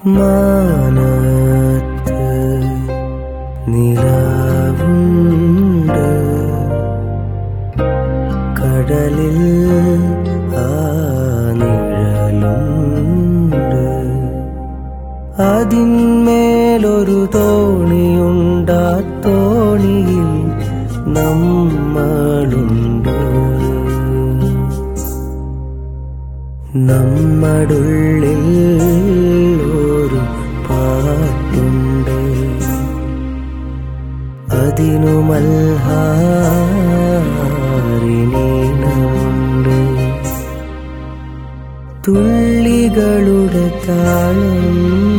മാനത്ത് നിലാവുണ്ട്, കടലിൽ ആ നിഴലുണ്ട്. അതിന്മേലൊരു തോണിയുണ്ടാ തോണിയിൽ നമ്മളുണ്ട്. നമ്മുടുള്ളിൽ ഒരു പാട്ടുണ്ട്, അതിനു മൽഹാരിനീണമുണ്ട്. തുള്ളികളുടെ താളം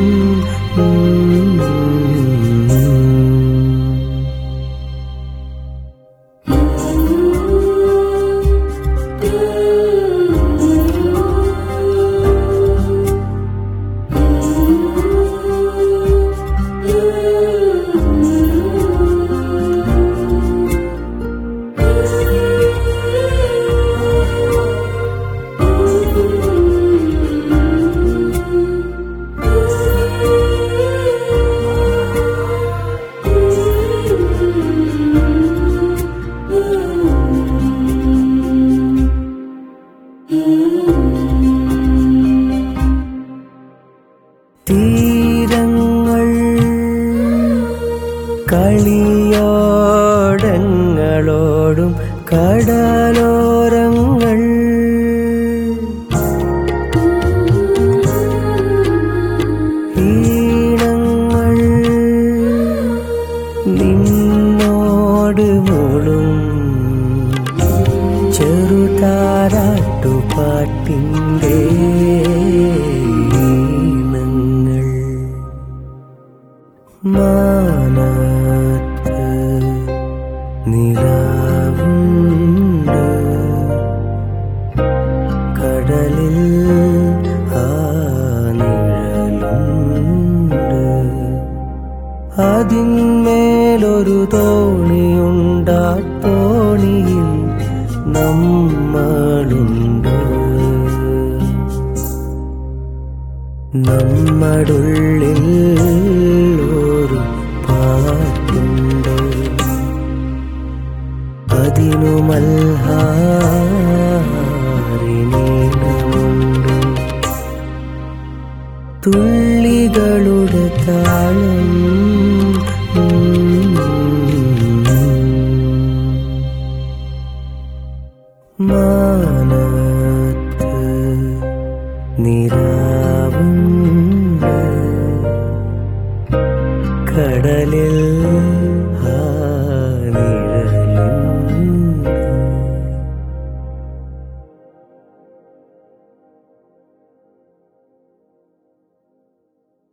തീരങ്ങൾ കളിയോടങ്ങളോടും കടലോരങ്ങൾ ഈണങ്ങൾ നിന്നോട് മൂളും ചെറുതാരാട്ടുപാട്ടിൻ്റെ മാനത്ത് നിലാവുണ്ട്, കടലിൽ ആ നിഴലുണ്ട്. അതിന്മേലൊരു തോണിയുണ്ടാ തോണിയിൽ നമ്മളുണ്ട്. നമ്മുടുള്ളിൽ ഒരു പാട്ടുണ്ട്, അതിനു മൽഹാരിനീണമുണ്ട്. തുള്ളികളുടെ താളം മാനത്ത് നിലാവുണ്ട്, കടലിൽ